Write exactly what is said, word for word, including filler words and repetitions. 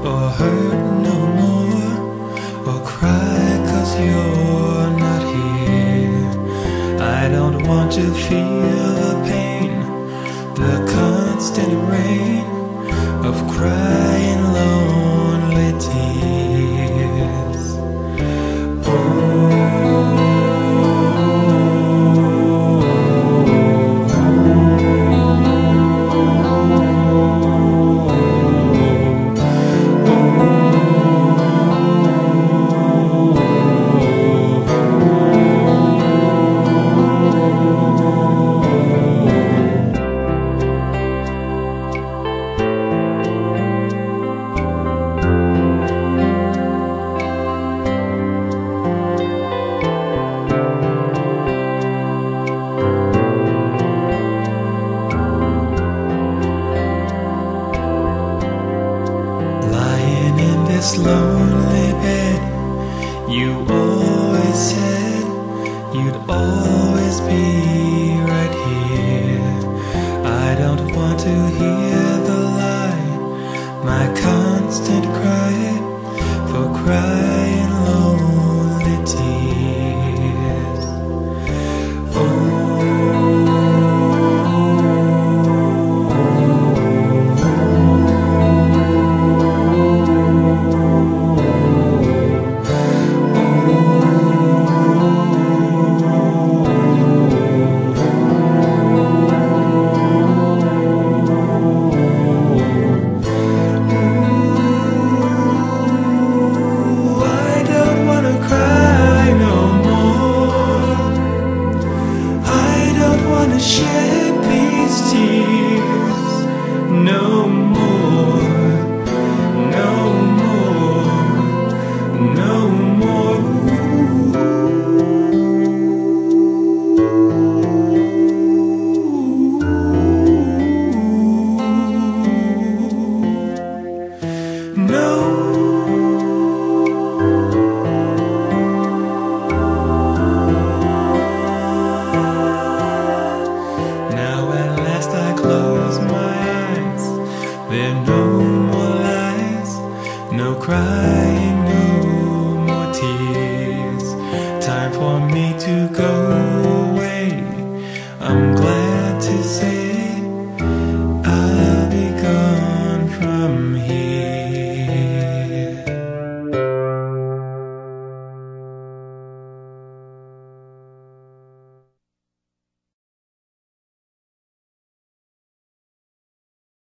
or hurt no more, or cry 'cause you're not here. I don't want to feel the pain, the constant rain of crying lonely tears. This lonely bed, you always said you'd always be right here. I don't want to hear the lie, my constant cry for crying lonely tears. Shed these tears no more, no more, no more. No. There are no more lies, no crying, no more tears. Time for me to go away. I'm glad to say